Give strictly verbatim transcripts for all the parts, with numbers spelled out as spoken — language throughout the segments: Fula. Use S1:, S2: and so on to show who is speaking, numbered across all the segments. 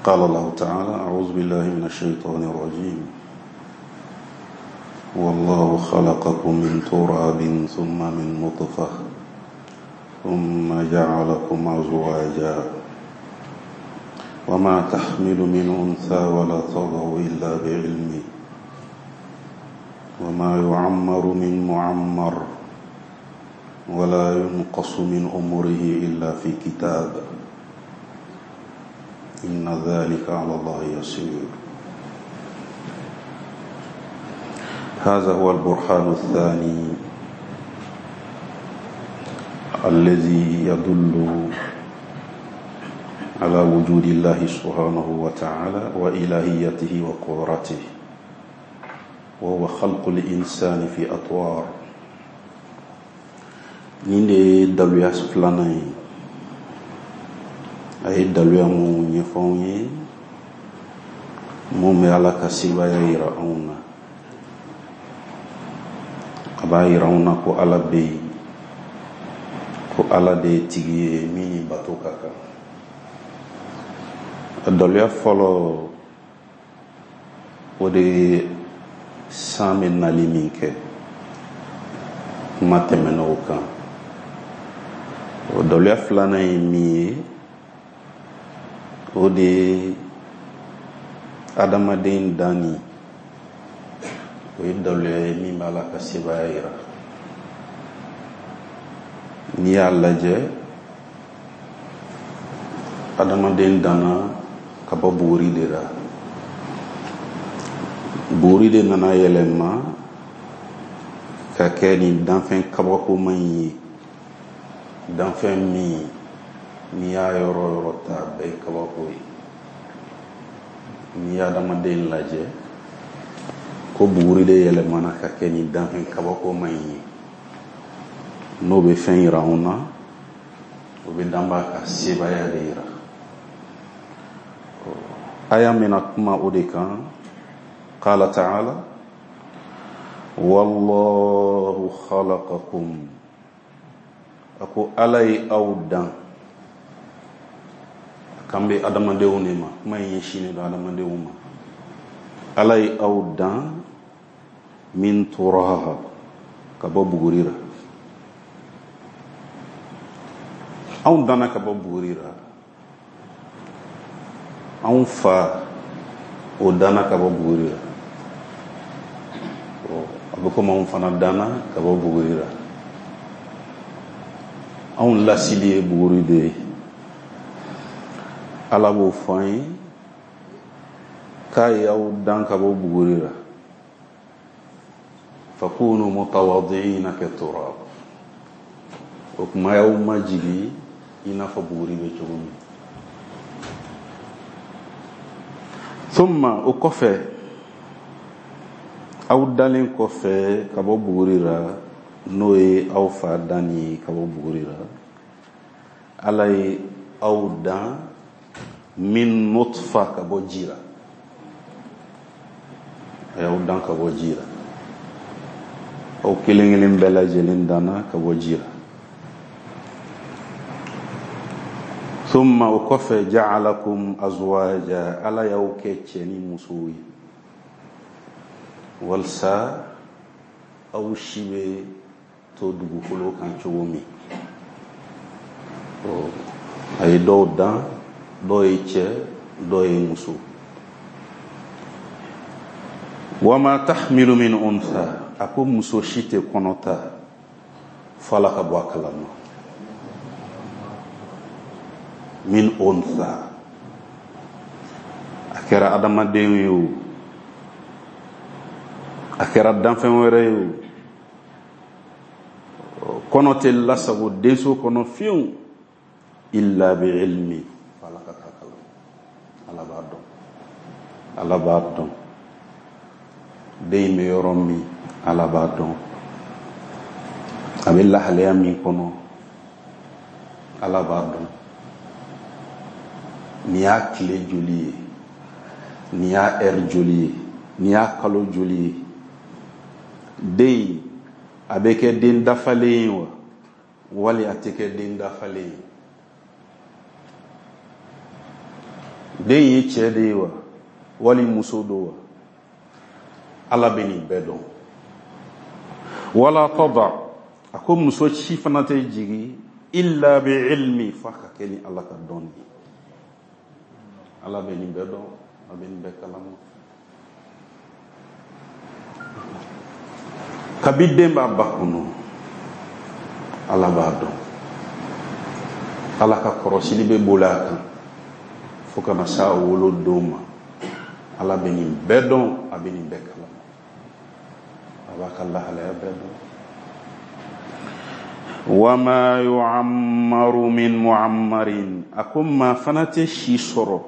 S1: قال الله تعالى: أعوذ بالله من الشيطان الرجيم. والله خلقكم من تراب ثم من نطفة ثم جعلكم أزواجا وما تحمل من أنثى ولا تضع إلا بعلمه وما يعمر من معمر ولا ينقص من عمره إلا في كتاب إن ذلك على الله يسير. هذا هو البرهان الثاني الذي يدل على وجود الله سبحانه وتعالى وإلهيته وقدرته، وهو خلق الإنسان في أطوار. نيندي دلويا سفلاناي أي دلويا مو نيفوني مو ميالا كسيبا يراؤنا أبا يراؤنا كو ألا بي كو ألا دي تيجي ميني باتو كاكا. دلويا فولو ودي سامي نالي مينكي ما تمنوكا. ودلويا فلانا يمي ودي adamadin dani oyi dawle min b'a la ka sebaya yira. N'i y'a lajɛ adamaden dana ka bɔ buguri de la. Buguri de nana yɛlɛma ka kɛ ni danfɛn kabakoman ye, danfɛn min n'i y'a yɔrɔ yɔrɔ ta bɛɛ ye kabako ye. N'i y'a adamaden lajɛ ko buguri de yɛlɛmana ka kɛ ni danfɛn kabakoman ye, n'o bɛ fɛn yira anw na, o bɛ danba ka sebaya de yira. Aya min na kuma o de kan, qala ta'ala: wallahu khalaqakum. Ako Ala ye aw dan. Kambe adamadenw ne ma, kuma in ɲɛsinnen don adamadenw ma. Ala ye aw dan min turab, ka bɔ buguri la. Anw danna ka bɔ buguri la. Anw fa o danna ka bɔ buguri la. A bɛ komi anw fana danna ka bɔ buguri la. Anw lasili ye buguri de ye. Ala b'o fɔ an ye k'a ye aw dan ka bɔ buguri la. fakunu mutawadiina katurab. O kuma y'aw majigi i n'a fɔ buguri bɛ cogo min. Thumma o kɔfɛ, aw dalen kɔfɛ ka bɔ buguri la, n'o ye aw fa dan ye ka bɔ buguri la, Ala ye aw dan min nutfa, ka bɔ ji la. A y'aw dan ka bɔ ji la. Aw kelen kelen bɛɛ lajɛlen danna ka bɔ ji la. Thumma o kɔfɛ ja'alakum azwaja, Ala y'aw kɛ cɛ ni musow ye. Walasa aw si bɛ to dugukolo kan cogo min. A ye dɔw dan, dɔw ye cɛ, dɔw ye muso. Wama tahmilu min untha, a ko muso si tɛ kɔnɔ ta fala ka bɔ a kalama. Min untha, a kɛra adamaden ye o, a kɛra danfɛn wɛrɛ ye o, kɔnɔ tɛ lasago denso kɔnɔ fiyewu illa bi ilmi. Ala ka taa kalan, Ala b'a dɔn, Ala b'a dɔn. Den bɛ yɔrɔ min, Ala b'a dɔn. A bɛ lahalaya min kɔnɔ, Ala b'a dɔn. Ni y'a tile joli ye, ni y'a heure joli ye, ni y'a kalo joli ye. Den a bɛ kɛ den dafalen ye wa, wali a tɛ kɛ den dafalen ye. den ye cɛ de ye wa wali muso do wa ala bɛ nin bɛɛ dɔn. wala tada a ko muso si fana tɛ jigi illa bi ilmi fa ka kɛ ni ala ka dɔn ye. ala bɛ nin bɛɛ dɔn, a bɛ nin bɛɛ kalama. kabi den b'a ba kɔnɔ ala b'a dɔn. ala ka kɔrɔsili bɛ boli a kan fo kana s'a wolo don ma. ala bɛ nin bɛɛ dɔn, a bɛ nin bɛɛ kalama. a b'a ka lahalaya bɛɛ dɔn. wama yu'ammaru min mu'ammarin a ko maa fana tɛ si sɔrɔ.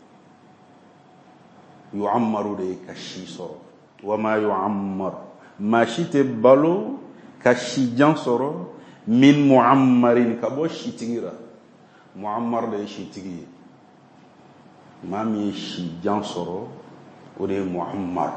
S1: yu'ammaru de ye ka si sɔrɔ. wama yu'ammar maa si tɛ balo ka si jan sɔrɔ min mu'ammarin ka bɔ sitigi ra. mu'ammar de ye sitigi ye. maa min ye si jan sɔrɔ o de ye mu'ammar.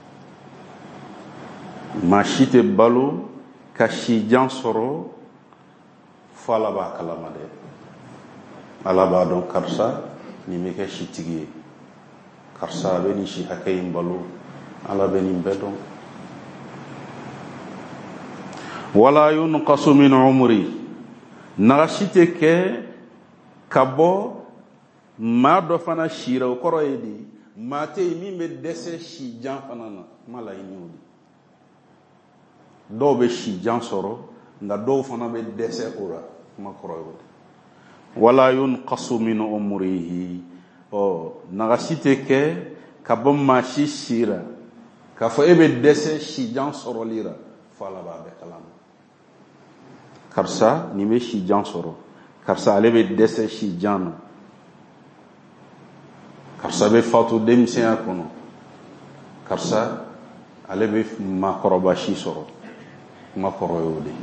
S1: maa si tɛ balo ka si jan sɔrɔ fo ala b'a kalama dɛ. ala b'a dɔn karisa nin bɛ kɛ sitigi ye, karisa a bɛ nin si hakɛ in balo, ala bɛ nin bɛɛ dɔn. wala yunqasu min umri nagasi tɛ kɛ ka bɔ maa dɔ fana sira. o kɔrɔ ye di maa tɛ yen min bɛ dɛsɛ si jan fana na. kuma laɲini o de. dɔw bɛ si jan sɔrɔ nka dɔw fana bɛ dɛsɛ o la. kuma kɔrɔ ye o de. wala yunqasu min umrihi ɔ nagasi tɛ kɛ ka bɔ maa si sira k'a fɔ e bɛ dɛsɛ si jan sɔrɔli la fo ala b'a bɛɛ kalama. karisa nin bɛ si jan sɔrɔ, karisa ale bɛ dɛsɛ si jan na, karisa bɛ fatu denmisɛnya kɔnɔ, karisa ale bɛ maakɔrɔba si sɔrɔ. kuma kɔrɔ ye o de.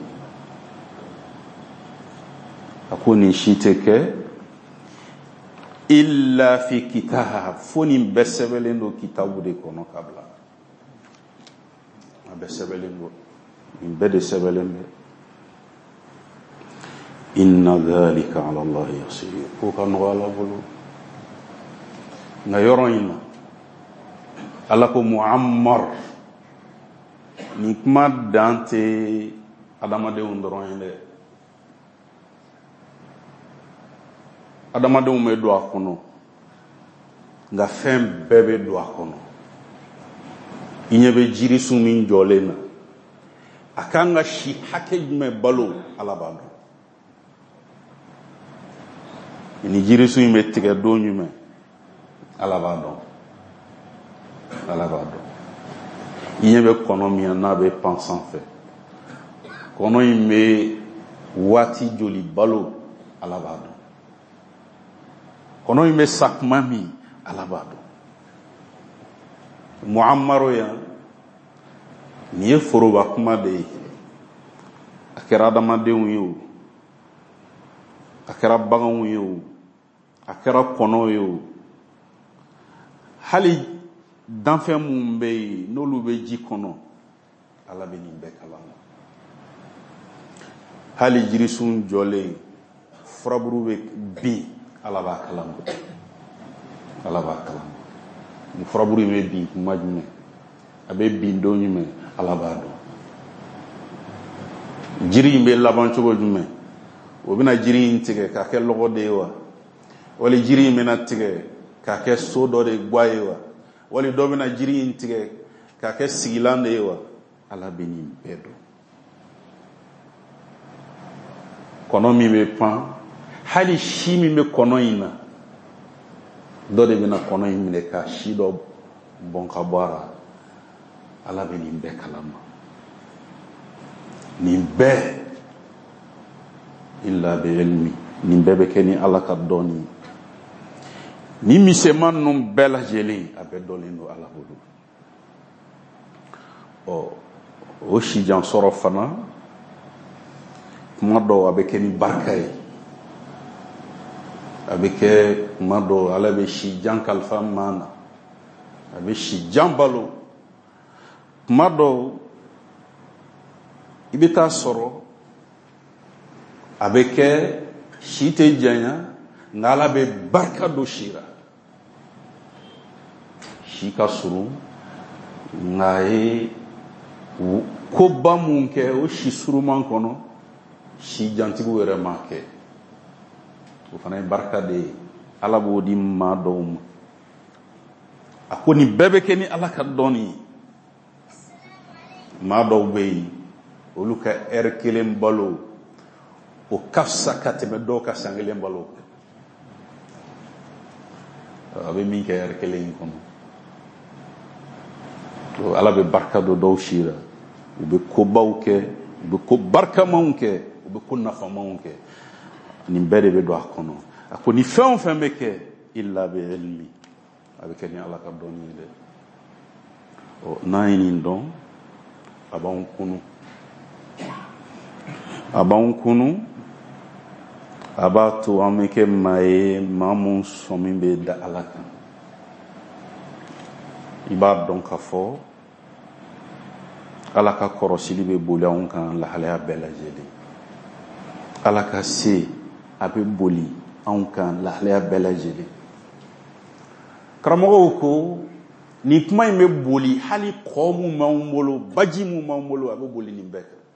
S1: a ko nin si tɛ kɛ illa fi kitab fo nin bɛɛ sɛbɛnlen don kitabu de kɔnɔ ka bila. a bɛɛ sɛbɛnlen don, nin bɛɛ de sɛbɛnlen bɛ. inna dhalika ala Allah yasir ko ka nɔgɔ ala bolo. nka yɔrɔ in na ala ko mu'ammar nin kuma dan tɛ adamadenw dɔrɔn ye dɛ. adamadenw bɛ don a kɔnɔ nka fɛn bɛɛ bɛ don a kɔnɔ. i ɲɛ bɛ jirisun min jɔlen na a kan ka si hakɛ jumɛn balo ala b'a dɔn. ni jirisun in bɛ tigɛ don jumɛn ala b'a dɔn. ala b'a dɔn. i ɲɛ bɛ kɔnɔ min n'a bɛ pan sanfɛ, kɔnɔ in bɛ waati joli balo ala b'a dɔn. kɔnɔ in bɛ sakuma min ala b'a dɔn. mu'ammaro yan nin ye foroba kuma de ye. a kɛra adamadenw ye o, a kɛra baganw ye o, a kɛra kɔnɔw ye o, hali danfɛn minnu bɛ yen n'olu bɛ ji kɔnɔ ala bɛ nin bɛɛ kalama. hali jirisun jɔlen furaburu bɛ bin ala b'a kalama. ala b'a kalama. ni furaburu in bɛ bin kuma jumɛn, a bɛ bin don jumɛn ala b'a dɔn. jiri in bɛ laban cogo jumɛn, o bɛna jiri in tigɛ k'a kɛ lɔgɔ de ye wa, wali jiri in bɛna tigɛ k'a kɛ so dɔ de gwa ye wa, wali dɔ bɛna jiri in tigɛ k'a kɛ sigilan de ye wa. ala bɛ nin bɛɛ dɔn. kɔnɔ min bɛ pan, hali si min bɛ kɔnɔ in na dɔ de bɛna kɔnɔ in minɛ ka si dɔ bɔn ka bɔ a la. ala bɛ nin bɛɛ kalama. nin bɛɛ illa bi ilmi nin bɛɛ bɛ kɛ ni ala ka dɔnni ye. ni misɛman ninnu bɛɛ lajɛlen a bɛɛ dɔnlen don ala bolo. ɔ o sijan sɔrɔ fana kuma dɔw a bɛ kɛ ni barika ye, a bɛ kɛ kuma dɔw ala bɛ sijan kalifa maa na, a bɛ sijan balo. kuma dɔw i bɛ taa sɔrɔ a bɛ kɛ si tɛ janya nka ala bɛ barika don si la. si ka surun nka ye koba mun kɛ o si suruman kɔnɔ si jantigiw yɛrɛ ma kɛ o fana ye barika de ye ala b'o di maa dɔw ma a ko nin bɛɛ bɛ kɛ ni ala ka dɔnni ye maa dɔw bɛ yen olu ka ɛri kelen balo o ka fisa ka tɛmɛ dɔw ka san kelen balo a bɛ min kɛ ɛri kelen in kɔnɔ ala bɛ barika don dɔw si la u bɛ kobaw kɛ u bɛ ko barikamanw kɛ u bɛ ko nafamanw kɛ nin bɛɛ de bɛ don a kɔnɔ a ko ni fɛn o fɛn bɛ kɛ illa bi ilmi a bɛ kɛ ni ala ka dɔnni ye dɛ ɔ n'an ye nin dɔn a b'anw kunu a b'anw kunu a b'a to an bɛ kɛ maa ye maa mun sɔmi bɛ da ala kan i b'a dɔn k'a fɔ ala ka kɔrɔsili bɛ boli anw kan lahalaya bɛɛ lajɛlen ala ka se a bɛ boli anw kan lahalaya bɛɛ lajɛlen karamɔgɔw ko nin kuma in bɛ boli hali kɔ mun b'anw bolo baji mun b'anw bolo a bɛ boli nin bɛɛ kan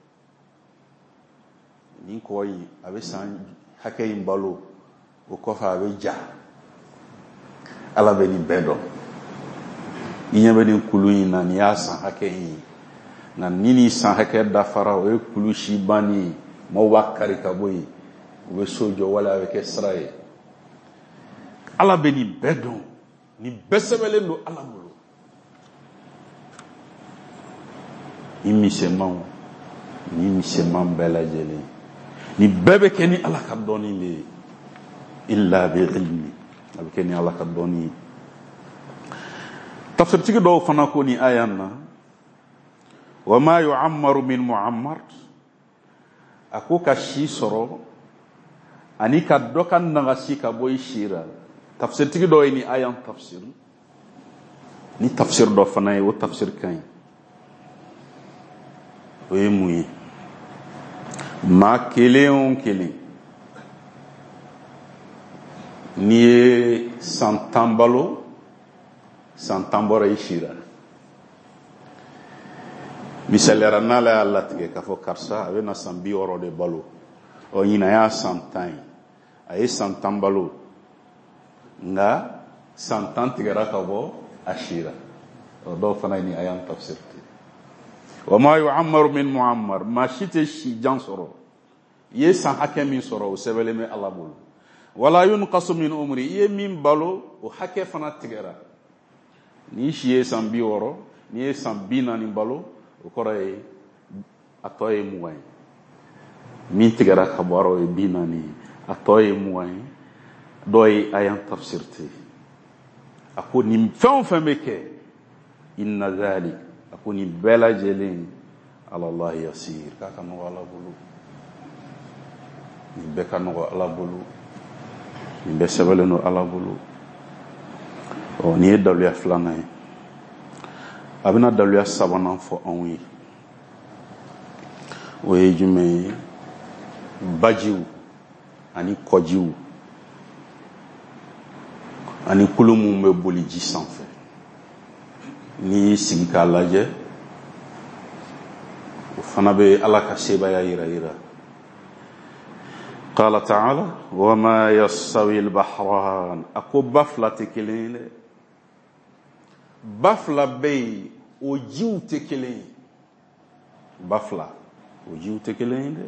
S1: nin kɔ in a bɛ san hakɛ in balo o kɔfɛ a bɛ ja ala bɛ nin bɛɛ dɔn i ɲɛ bɛ nin kulu in na nin y'a san hakɛ in ye nka ni nin san hakɛ dafara o ye kulu si banni ye maaw b'a kari ka bɔ yen u bɛ so jɔ wala a bɛ kɛ sira ye ala bɛ nin bɛɛ dɔn nin bɛɛ sɛbɛnlen don ala bolo ni misɛnmanw ni misɛnman bɛɛ lajɛlen nin bɛɛ bɛ kɛ ni ala ka dɔnni de ye illa bi ilmi a bɛ kɛ ni ala ka dɔnni ye tafsiritigi dɔw fana ko ni aya na wa ma yu'ammaru min mu'ammar a ko ka si sɔrɔ ani ka dɔ ka nagasi ka bɔ i si la tafsiritigi dɔw ye ni aya tafsir ni tafsir dɔ fana ye o tafsir ka ɲi o ye mun ye maa kelen o kelen n'i ye san tan balo san tan bɔra i si la misaliyara n'ala y'a latigɛ k'a fɔ karisa a bɛ na san bi wɔɔrɔ de balo ɔ ɲinan y'a san tan ye a ye san tan balo nka san tan tigɛra ka bɔ a si la ɔ dɔw fana ye ni a y'an tafsir ten wa ma yu'ammaru min mu'ammar maa si tɛ si jan sɔrɔ i ye san hakɛ min sɔrɔ o sɛbɛnlen bɛ ala bolo wala yunqasu min umri i ye min balo o hakɛ fana tigɛra ni si ye san bi wɔɔrɔ ni ye san bi naani balo o kɔrɔ ye a tɔ ye mugan ye min tigɛra ka bɔ o ye bi naani ye a tɔ ye mugan ye dɔw ye a y'an tafsir ten a ko nin fɛn o fɛn bɛ kɛ inna dhalik a ko nin bɛɛ lajɛlen ala Allah yasir k'a ka nɔgɔ ala bolo nin bɛɛ ka nɔgɔ ala bolo nin bɛɛ sɛbɛnlen don ala bolo ɔ nin ye daluya filanan ye a bɛna daluya sabanan fɔ anw ye o ye jumɛn ye bajiw ani kɔjiw ani kulu mun bɛ boli ji sanfɛ n'i y'i sigi k'a lajɛ o fana bɛ ala ka sebaya yira yira qala ta'ala wa ma yastawi al-bahran a ko ba fila tɛ kelen ye dɛ ba fila bɛ yen o jiw tɛ kelen ye ba fila o jiw tɛ kelen ye dɛ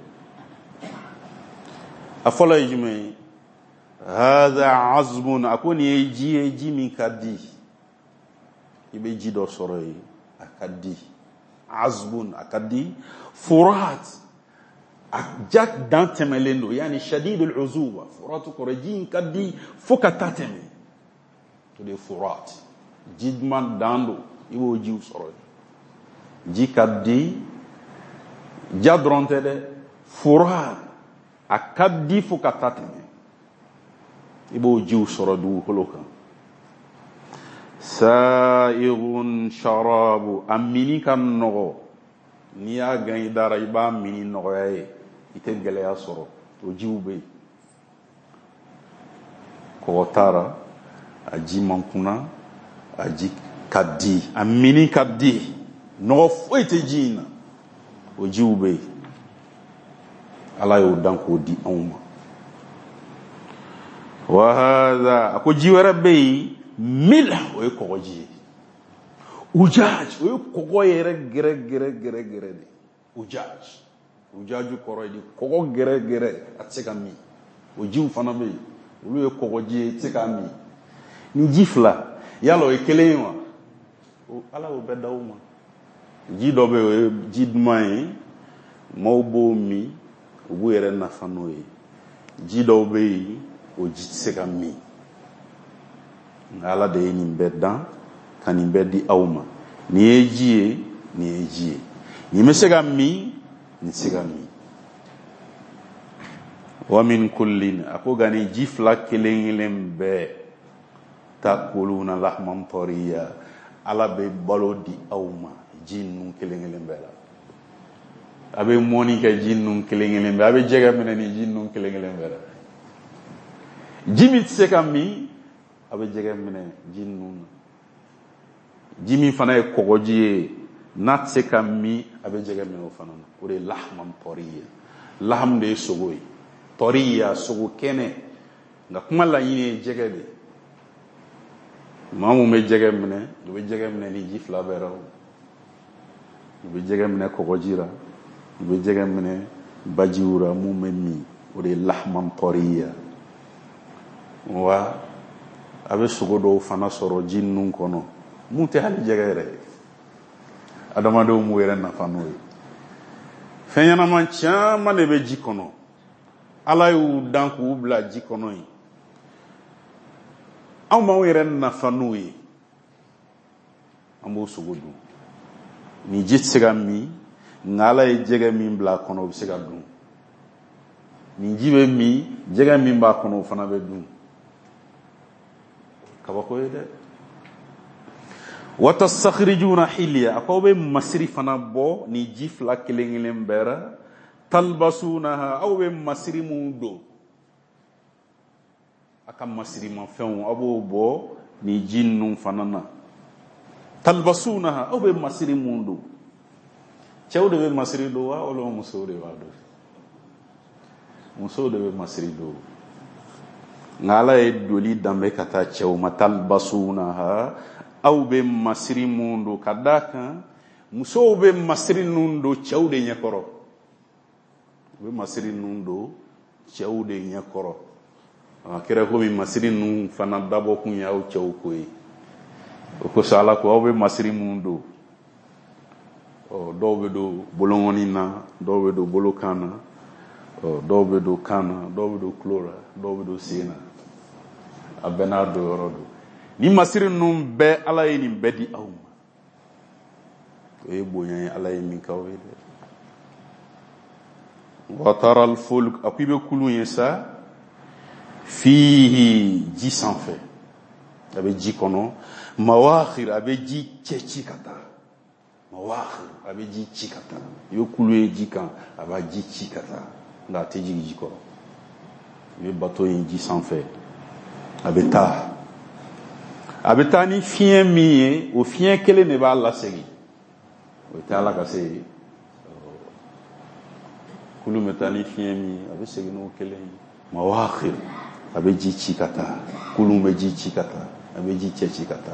S1: a fɔlɔ ye jumɛn ye hadha azbun a ko nin ye ji ye ji min ka di i bɛ ji dɔ sɔrɔ yen a ka di azbun a ka di furat a ja dan tɛmɛlen don yani shadidul uzuba furat kɔrɔ ji in ka di fo ka taa tɛmɛ o de ye furat ji duman dan don i b'o jiw sɔrɔ yen ji ka di ja dɔrɔn tɛ dɛ furat a ka di fo ka taa tɛmɛ i b'o jiw sɔrɔ dugukolo kan sa'irun sharabu a mini ka nɔgɔ n'i y'a gan i dara i b'a mini nɔgɔya ye i tɛ gɛlɛya sɔrɔ o jiw bɛ yen kɔgɔ t'a la a ji man kunna a ji ka di a mini ka di nɔgɔ foyi tɛ ji in na o jiw bɛ yen ala y'o dan k'o di anw ma wa hadha a ko ji wɛrɛ bɛ yen milh o ye kɔgɔji ye ujaj o ye kɔgɔ yɛrɛ gɛrɛ gɛrɛ gɛrɛ gɛrɛ de ujaj ujaju kɔrɔ ye di kɔgɔ gɛrɛ gɛrɛ a tɛ se ka min o jiw fana bɛ yen olu ye kɔgɔji ye tɛ se ka min ni ji fila yala o ye kelen ye wa ala y'o bɛɛ d'aw ma ji dɔ bɛ yen o ye ji duman ye maaw b'o min u b'u yɛrɛ nafa n'o ye ji dɔw bɛ yen o ji tɛ se ka min nka ala de ye nin bɛɛ dan ka nin bɛɛ di aw ma nin ye ji ye nin ye ji ye nin bɛ se ka min nin tɛ se ka min wa min kullin a ko nka nin ji fila kelen kelen bɛɛ ta'kuluna lahman tariya ala bɛ balo di aw ma ji ninnu kelen kelen bɛɛ la a bɛ mɔni kɛ ji ninnu kelen kelen bɛɛ a bɛ jɛgɛ minɛ ni ji ninnu kelen kelen bɛɛ la ji min tɛ se ka min a bɛ jɛgɛ minɛ ji ninnu na ji min fana ye kɔgɔji ye n'a tɛ se ka min a bɛ jɛgɛ minɛ o fana na o de ye lahman tariya laham de ye sogo ye tariya sogo kɛnɛ nka kuma laɲini ye jɛgɛ de maa mun bɛ jɛgɛ minɛ u bɛ jɛgɛ minɛ ni ji fila bɛɛ la u bɛ jɛgɛ minɛ kɔgɔji la u bɛ jɛgɛ minɛ bajiw la mun bɛ min o de ye lahman tariya wa a bɛ sogo dɔw fana sɔrɔ ji ninnu kɔnɔ mun tɛ hali jɛgɛ yɛrɛ ye adamadenw m'u yɛrɛ nafa n'o ye fɛn ɲɛnama caman de bɛ ji kɔnɔ ala y'u dan k'u bila ji kɔnɔ yen anw m'anw yɛrɛ nafa n'o ye an b'o sogo dun ni ji tɛ se ka min nka ala ye jɛgɛ min bila a kɔnɔ o bɛ se ka dun ni ji bɛ min jɛgɛ min b'a kɔnɔ o fana bɛ dun kabako ye dɛ wa tastakhrijuna hilya a ko aw bɛ masiri fana bɔ ni ji fila kelen kelen bɛɛ la talbasunaha aw bɛ masiri mun don a ka masirimafɛnw aw b'o bɔ ni ji ninnu fana na talbasunaha aw bɛ masiri mun don cɛw de bɛ masiri don wa walima musow de b'a don musow de bɛ masiri don nka ala ye doli danbɛ ka taa cɛw ma talbasunaha aw bɛ masiri mun don ka d'a kan musow bɛ masiri ninnu don cɛw de ɲɛkɔrɔ u bɛ masiri ninnu don cɛw de ɲɛkɔrɔ a kɛra komi masiri ninnu fana dabɔ kun ye aw cɛw ko ye o kosɔn ala ko aw bɛ masiri mun don ɔ dɔw bɛ don bolokɔni na dɔw bɛ don bolokan na ɔ dɔw bɛ don kan na dɔw bɛ don tulo la dɔw bɛ don sen na a bɛɛ n'a don yɔrɔ don ni masiri ninnu bɛɛ ala ye nin bɛɛ di aw ma o ye bonya ye ala ye min k'aw ye dɛ wa tara al-fulk a ko i bɛ kulun ye sa fihi ji sanfɛ a bɛ ji kɔnɔ mawakhir a bɛ ji cɛ ci ka taa mawakhir a bɛ ji ci ka taa i bɛ kulun ye ji kan a b'a ji ci ka taa nka a tɛ jigin ji kɔrɔ i bɛ bato ye ji sanfɛ a bɛ taa a bɛ taa ni fiɲɛ min ye o fiɲɛ kelen de b'a lasegin o tɛ ala ka se kulun bɛ taa ni fiɲɛ min ye a bɛ segin n'o kelen ye mawakhir a bɛ ji ci ka taa kulun bɛ ji ci ka taa a bɛ ji cɛ ci ka taa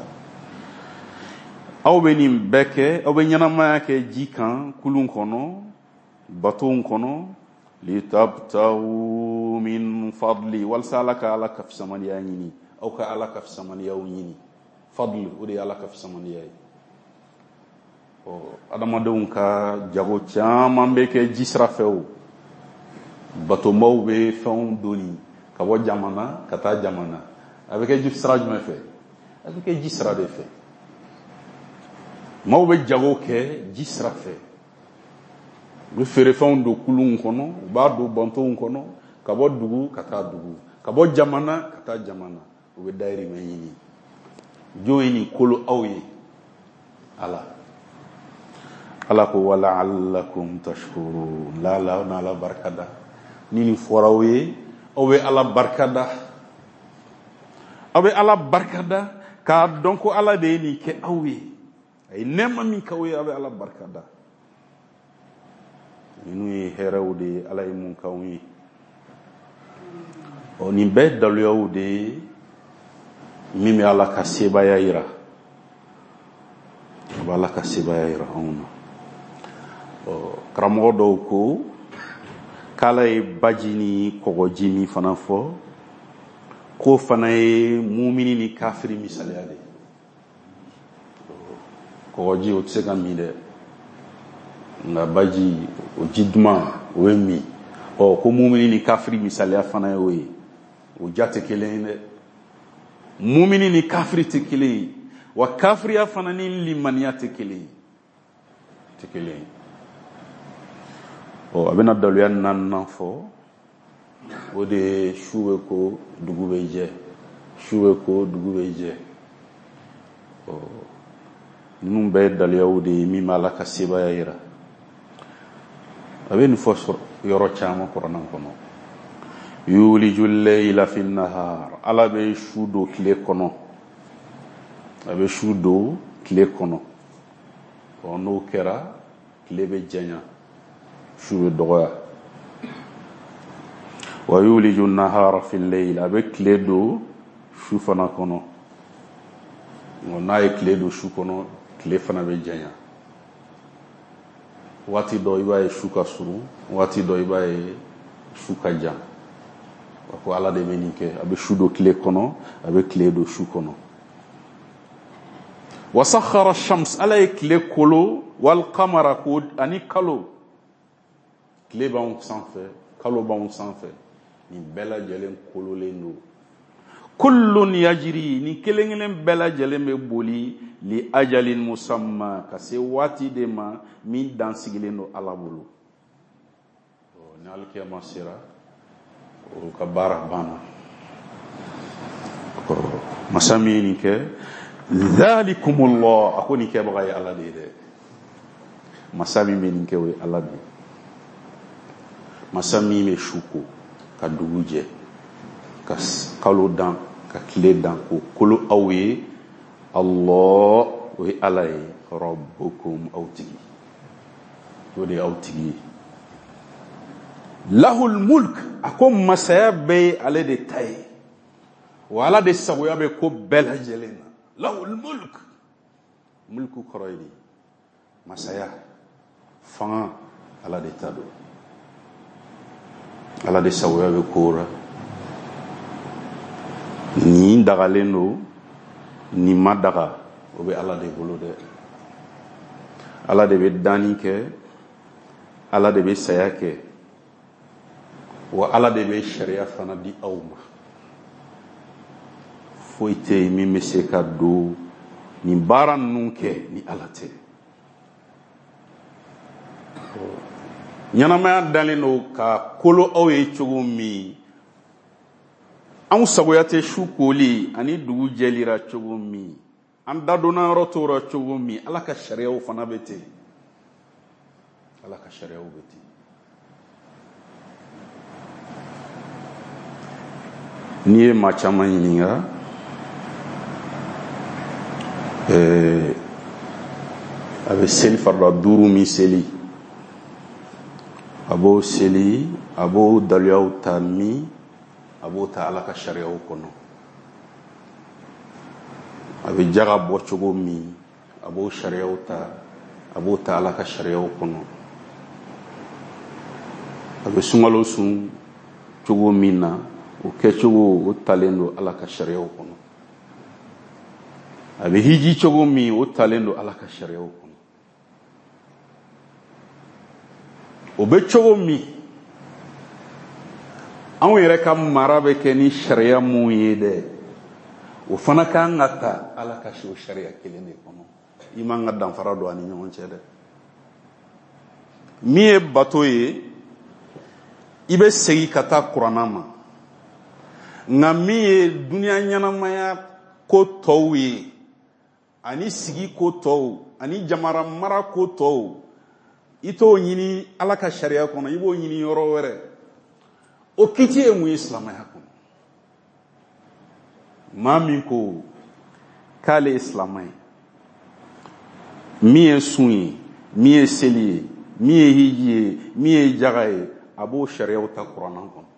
S1: aw bɛ nin bɛɛ kɛ aw bɛ ɲɛnamaya kɛ ji kan kulun kɔnɔ batow kɔnɔ litabtagu min fadli walasa ala ka ala ka fisamaniya ɲini aw ka ala ka fisamaniyaw ɲini fadli o de ye ala ka fisamaniya ye ɔ adamadenw ka jago caman bɛ kɛ ji sira fɛ o batomaw bɛ fɛnw doni ka bɔ jamana ka taa jamana a bɛ kɛ ji sira jumɛn fɛ a bɛ kɛ ji sira de fɛ maaw bɛ jago kɛ ji sira fɛ u bɛ feerefɛnw don kulunw kɔnɔ u b'a don bantow kɔnɔ ka bɔ dugu ka taa dugu ka bɔ jamana ka taa jamana u bɛ dayirimɛ ɲini jɔn ye nin kolo aw ye ala ala ko wala'allakum tashkurun lala n'ala barikada ni nin fɔra aw ye aw bɛ ala barikada aw bɛ ala barikada k'a dɔn ko ala de ye nin kɛ aw ye a ye nɛɛma min k'aw ye a bɛ ala barika da ninnu ye hɛrɛw de ye ala ye mun k'anw ye ɔ nin bɛɛ ye daluyaw de ye min bɛ ala ka sebaya yira a bɛ ala ka sebaya yira anw na ɔ karamɔgɔ dɔw ko k'ala ye baji ni kɔgɔji min fana fɔ k'o fana ye mumini ni kafiri misaliya de kɔgɔji o tɛ se ka min dɛ nka baji o ji duman o ye min ɔ ko mumini ni kafiri misaliya fana ye o ye o ja tɛ kelen ye dɛ mumini ni kafiri tɛ kelen ye wa kafiriya fana ni limaniya tɛ kelen ye tɛ kelen ye ɔ a bɛna daluya naaninan fɔ o de ye su bɛ ko dugu bɛ jɛ su bɛ ko dugu bɛ jɛ ɔ ninnu bɛɛ ye daluyaw de ye min b'a la ka sebaya yira a bɛ nin fɔ yɔrɔ caman kuranɛ kɔnɔ yuliju layla fi nahar ala bɛ su don tile kɔnɔ a bɛ su don tile kɔnɔ ɔ n'o kɛra tile bɛ janya su bɛ dɔgɔya wa yuliju nahara fi layl a bɛ tile don su fana kɔnɔ ɔ n'a ye tile don su kɔnɔ tile fana bɛ janya waati dɔ i b'a ye su ka surun waati dɔ i b'a ye su ka jan ko ala de bɛ nin kɛ a bɛ su don tile kɔnɔ a bɛ tile don su kɔnɔ wa sakhara shams ala ye tile kolo wal qamara ko ani kalo tile b'anw sanfɛ kalo b'anw sanfɛ nin bɛɛ lajɛlen kololen don kullun yajri ni kelen kelen bɛɛ lajɛlen bɛ boli li ajalin musamma ka se waati de ma min dan sigilen don ala bolo ni alikiyama sera o ka baara banna masa min ye nin kɛ dhalikumullah a ko nin kɛbaga ye ala de ye dɛ masa min bɛ nin kɛ o ye ala de ye masa min bɛ su ko ka dugu jɛ ka kalo dan ka tile dan ko kolo aw ye Allah o ye ala ye rabbukum aw tigi o de ye aw tigi ye lahul mulk a ko masaya bɛɛ ye ale de ta ye wa ala de sagoya bɛ ko bɛɛ lajɛlen na lahul mulk mulku kɔrɔ ye de masaya fanga ala de ta don ala de sagoya bɛ ko la nin dagalen don nin ma daga o bɛ ala de bolo dɛ ala de bɛ danni kɛ ala de bɛ saya kɛ wa ala de bɛ sariya fana di aw ma foyi tɛ yen min bɛ se ka don nin baara ninnu kɛ ni ala tɛ ɲɛnamaya dalen don ka kolo aw ye cogo min anw sagoya tɛ su koli ani dugu jɛlira cogo min an dadonna yɔrɔ tora cogo min ala ka sariyaw fana bɛ ten ala ka sariyaw bɛ ten n'i ye maa caman ɲininka ɛɛ a bɛ seli farida duuru min seli a b'o seli a b'o daluyaw ta min a b'o ta ala ka sariyaw kɔnɔ a bɛ jaga bɔ cogo min a b'o sariyaw ta a b'o ta ala ka sariyaw kɔnɔ a bɛ sunkalo sun cogo min na o kɛcogo o talen don ala ka sariyaw kɔnɔ a bɛ hiji cogo min o talen don ala ka sariyaw kɔnɔ o bɛ cogo min anw yɛrɛ ka mara bɛ kɛ ni sariya mun ye dɛ o fana kan ka ta ala ka o sariya kelen de kɔnɔ i man ka danfara don ani ɲɔgɔn cɛ dɛ min ye bato ye i bɛ segin ka taa kuranna ma nka min ye duniya ɲɛnamaya ko tɔw ye ani sigi ko tɔw ani jamana mara ko tɔw i t'o ɲini ala ka sariya kɔnɔ i b'o ɲini yɔrɔ wɛrɛ o kiti ye mun ye silamɛya kɔnɔ maa min ko k'ale ye silamɛ ye min ye sun ye min ye seli ye min ye hiji ye min ye jaga ye a b'o sariyaw ta kuranna kɔnɔ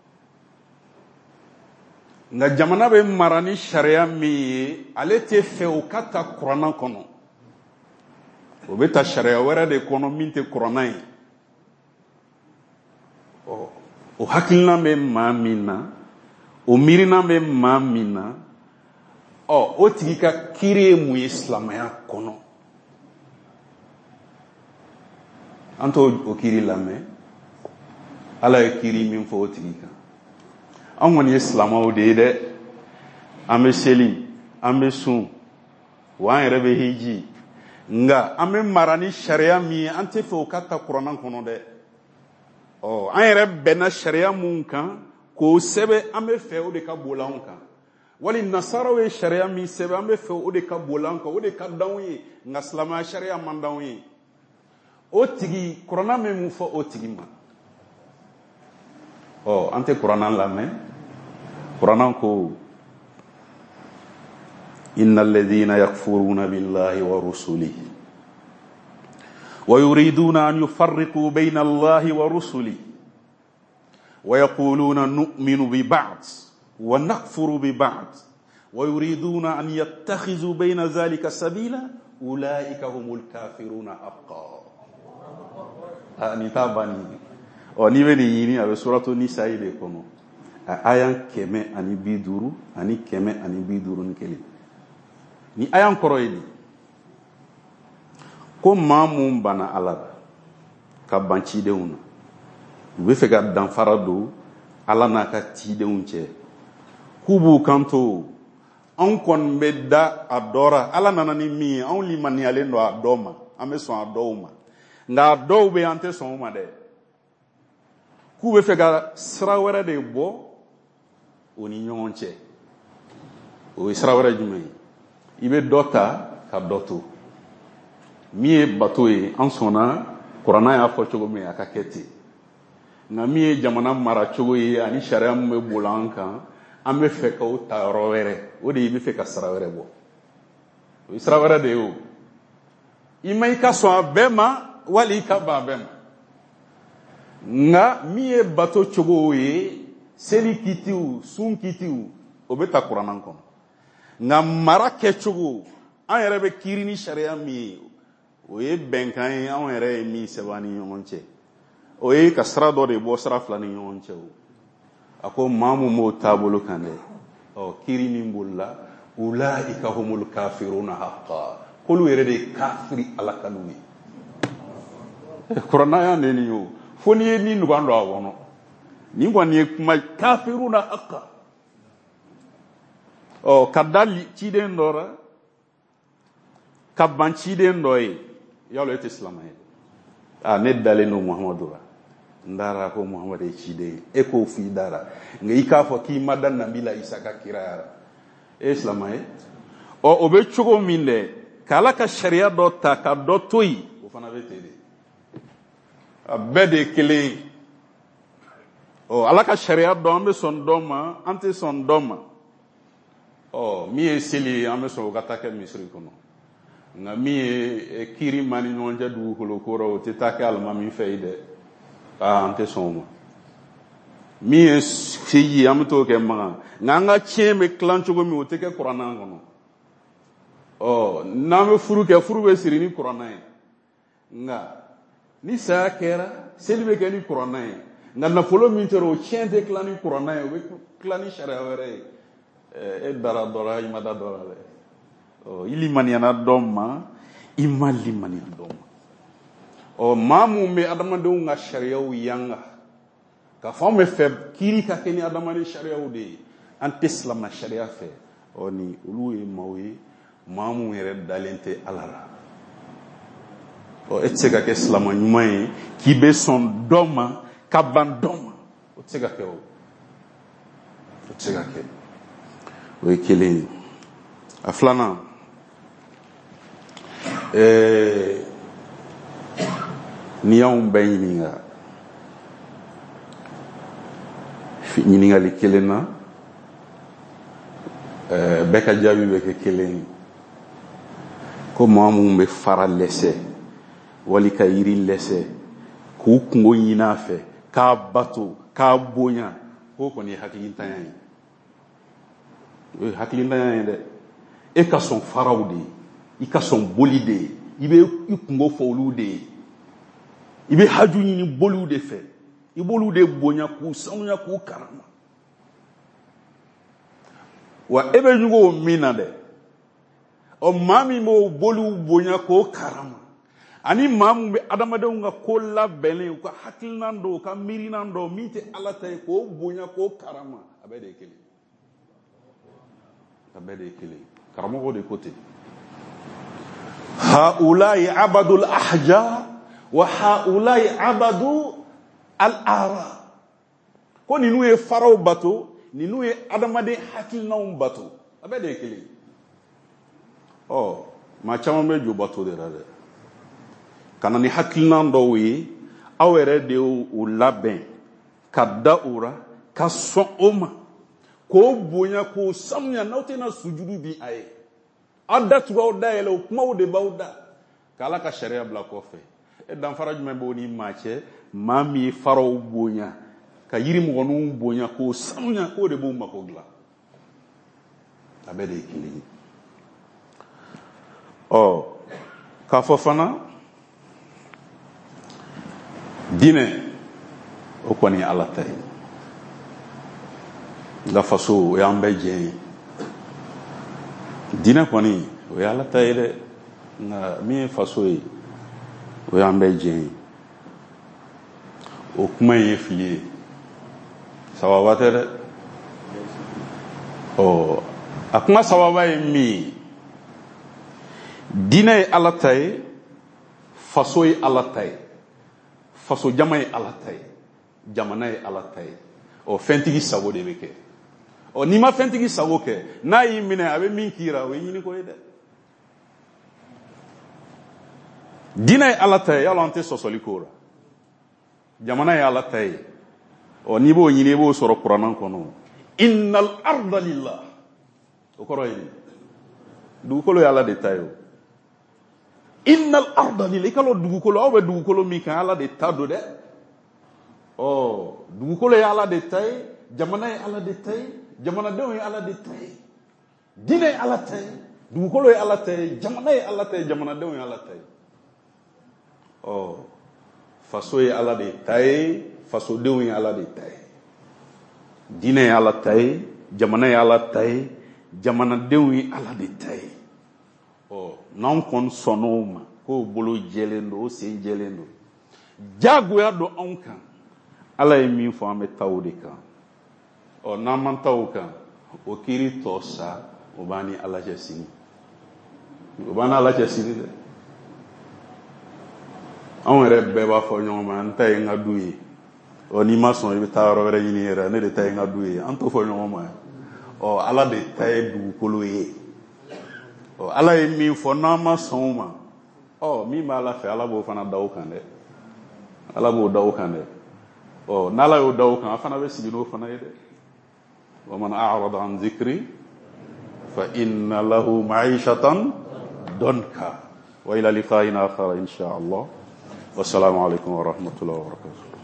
S1: nka jamana bɛ mara ni sariya min ye ale tɛ fɛ o ka ta kuranna kɔnɔ o bɛ ta sariya wɛrɛ de kɔnɔ min tɛ kuranna ye o hakilina bɛ maa min na o miirina bɛ maa min na ɔ o tigi ka kiiri ye mun ye silamɛya kɔnɔ an t'o o kiiri lamɛn ala ye kiiri min fɔ o tigi kan an kɔni ye silamɛw de ye dɛ an bɛ seli an bɛ sun wa an yɛrɛ bɛ hiji nka an bɛ mara ni sariya min ye an tɛ fɛ o ka ta kuranna kɔnɔ dɛ ɔ an yɛrɛ bɛnna sariya mun kan k'o sɛbɛn an bɛ fɛ o de ka boli anw kan wali nasaraw ye sariya min sɛbɛn an bɛ fɛ o de ka boli an kan o de ka d'anw ye nka silamɛya sariya man d'anw ye o tigi kuranna bɛ mun fɔ o tigi ma ɔ an tɛ kuranna lamɛn kuranna ko inna alladhina yakfuruna billahi wa rusulihi wa yuriduna an yufarriqu bayna allahi wa rusulihi wa yaquluna nu'minu bi ba'd wa nakfuru bi ba'd wa yuriduna an yattakhizu bayna dhalika sabila ulaika humul kafiruna haqqan ani tabani o ni be ni yini a be suratu nisa ile kono ayan kɛmɛ ani bi duuru ani kɛmɛ ani bi duuru ni kelen ni ayan kɔrɔ ye di ko maa mun bana ala la ka ban cidenw na u bɛ fɛ ka danfara don ala n'a ka cidenw cɛ k'u b'u kanto anw kɔni bɛ da a dɔ ra ala nana ni min ye anw limaniyalen don a dɔ ma an bɛ sɔn a dɔw ma nka a dɔw bɛ an tɛ sɔn o ma dɛ k'u bɛ fɛ ka sira wɛrɛ de bɔ o ni ɲɔgɔn cɛ o ye sira wɛrɛ jumɛn ye i bɛ dɔ ta ka dɔ to min ye bato ye an sɔnna kuranna y'a fɔ cogo min a ka kɛ ten nka min ye jamana mara cogo ye ani sariya min bɛ boli an kan an bɛ fɛ ka o ta yɔrɔ wɛrɛ o de ye i bɛ fɛ ka sira wɛrɛ bɔ o ye sira wɛrɛ de ye o i ma i ka sɔn a bɛɛ ma wali i ka ban a bɛɛ ma nka min ye bato cogo ye seli kitiw sun kitiw o bɛ ta kuranna kɔnɔ nka mara kɛcogo an yɛrɛ bɛ kiiri ni sariya min ye o ye bɛnkan ye anw yɛrɛ ye min sɛbɛn ni ɲɔgɔn cɛ o ye ka sira dɔ de bɔ sira fila ni ɲɔgɔn cɛ o a ko maa mun b'o taabolo kan dɛ ɔ kiiri min bolila ulaika humul kafiruna haqqan k'olu yɛrɛ de ye kafiri ala kalu ye kuranna y'a nɛni ye o fo n'i ye ni nugan don a kɔnɔ nin kɔni ye kuma kafiruna haqqan ɔ ka da ciden dɔ la ka ban ciden dɔ ye yalo e tɛ silamɛ ye a ne dalen don muhamadu la n dara ko muhamadu ye ciden ye e k'o f'i dara nka i k'a fɔ k'i ma da nabila isa ka kiraya la e ye silamɛ ye ɔ o bɛ cogo min dɛ k'ala ka sariya dɔ ta ka dɔ to yen o fana bɛ ten de a bɛɛ de ye kelen ye ɔ ala ka sariya dɔ an bɛ sɔn dɔ ma an tɛ sɔn dɔ ma ɔ min ye seli ye an bɛ sɔn o ka taa kɛ misiri kɔnɔ nka min ye kiiri ma ni ɲɔgɔn cɛ dugukolo ko rɔ o tɛ taa kɛ alimami fɛ ye dɛ aa an tɛ sɔn o ma min ye seji an bɛ t'o kɛ makan nka an ka tiɲɛ bɛ tilan cogo min o tɛ kɛ kuranna kɔnɔ ɔ n'an bɛ furu kɛ furu bɛ siri ni kuranna ye nka ni saya kɛra seli bɛ kɛ ni kuranna ye nka nafolo min tora o tiɲɛ tɛ tilan ni kuranna ye o bɛ tilan ni sariya wɛrɛ ye e dara dɔ la i ma da dɔ la dɛ i limaniyana dɔ ma i ma limaniya dɔ ma ɔ maa mun bɛ adamadenw ka sariyaw yanga k'a fɔ anw bɛ fɛ kiiri ka kɛ ni adamaden sariyaw de ye an tɛ silamɛ sariya fɛ ɔ ni olu ye maaw ye maa mun yɛrɛ dalen tɛ ala la ɔ e tɛ se ka kɛ silamɛ ɲuman ye k'i bɛ sɔn dɔ ma ka ban dɔ ma o tɛ se ka kɛ o o tɛ se ka kɛ o ye kelen ye a filanan ɛɛ n'i y'anw bɛɛ ɲininka ɲininkali kelen na ɛɛ bɛɛ ka jaabi bɛ kɛ kelen ye ko maa mun bɛ fara lɛsɛ wali ka yiri lɛsɛ k'u kungo ɲini a fɛ k'a bato k'a bonya k'o kɔni ye hakilitanya ye. o ye hakilitanya ye dɛ. e ka sɔn faraw de ye, i ka sɔn boli de ye, i bɛ i kungo fɔ olu de ye, i bɛ haju ɲini boliw de fɛ, i b'olu de bonya k'u sanuya k'u karama. wa e bɛ ɲugu o min na dɛ, o maa min b'o boliw bonya k'o karama ani maa min bɛ adamadenw ka ko labɛnlen, u ka hakilina dɔw, u ka miirina dɔw min tɛ Ala ta ye k'o bonya k'o karama, a bɛɛ de ye kelen. a bɛɛ de ye kelen. karamɔgɔ de ko ten. haulai abadul ahja wa haulai abadu al-ara. ko ninnu ye faraw bato, ninnu ye adamaden hakilinaw bato, a bɛɛ de ye kelen. ɔ maa caman bɛ jo bato de la dɛ. ka na ni hakilina dɔw ye, aw yɛrɛ de y'o labɛn ka da o la, ka sɔn o ma, k'o bonya k'o sanuya, n'aw tɛna sujudu di a ye. aw da tugu aw da yɛlɛ, o kumaw de b'aw da, k'Ala ka sariya bila kɔfɛ. e danfara jumɛn b'o ni maa cɛ? maa min ye faraw bonya, ka yiri mɔgɔninw bonya k'o sanuya, k'o de b'u mako dilan. a bɛɛ de ye kelen ye. ɔ k'a fɔ fana diinɛ, o kɔni ye Ala ta ye. nka faso, o y'an bɛɛ jɛ ye. diinɛ kɔni, o ye Ala ta ye dɛ. nka min ye faso ye, o y'an bɛɛ jɛ ye. o kuma in ye fili ye. sababa tɛ dɛ. ɔ a kuma sababa ye min ye? diinɛ ye Ala ta ye, faso ye Ala ta ye, faso jama ye Ala ta ye, jamana ye Ala ta ye. ɔ fɛntigi sago de bɛ kɛ. ɔ n'i ma fɛntigi sago kɛ, n'a y'i minɛ a bɛ min k'i la, o ye ɲini ko ye dɛ. diinɛ ye Ala ta ye, yala an tɛ sɔsɔli k'o la. jamana ye Ala ta ye. ɔ n'i b'o ɲini i b'o sɔrɔ kuranɛ kɔnɔ. innal arda lillah, o kɔrɔ ye dugukolo ye Ala de ta ye o. innal arda lillah, i ka dɔn dugukolo, aw bɛ dugukolo min kan, Ala de ta don dɛ. ɔ dugukolo ye Ala de ta ye, jamana ye Ala de ta ye, jamanadenw ye Ala de ta ye, diinɛ ye Ala ta ye, dugukolo ye Ala ta ye, jamana ye Ala ta ye, jamanadenw ye Ala ta ye. ɔ faso ye Ala de ta ye, fasodenw ye Ala de ta ye, diinɛ ye Ala ta ye, jamana ye Ala ta ye, jamanadenw ye Ala de ta ye. ɔ n'anw kɔni sɔnn'o ma, k'o bolo jɛlen don, o sen jɛlen don, jagoya don anw kan. Ala ye min fɔ, an bɛ taa o de kan. ɔ n'an man taa o kan, o kiiri tɔ sa, o b'an ni Ala cɛ sini. o b'an ni Ala cɛ sini dɛ. anw yɛrɛ bɛɛ b'a fɔ ɲɔgɔn ma, n ta ye n ka du ye. ɔ n'i ma sɔn, i bɛ taa yɔrɔ wɛrɛ ɲini yɛrɛ, ne de ta ye n ka du ye. an t'o fɔ ɲɔgɔn ma. ɔ Ala de ta ye dugukolo ye. ɔ Ala ye min fɔ, n'an ma sɔn o ma, ɔ min b'a Ala fɛ, Ala b'o fana da o kan dɛ. Ala b'o da o kan dɛ. ɔ n'Ala y'o da o kan, a fana bɛ sigi n'o fana ye dɛ. wa man a'rada an zikri fa inna lahu ma'ishatan danka wa ila liqa'in akhar insha Allah. wassalamu alaikum wa rahmatullahi wa barakatuh.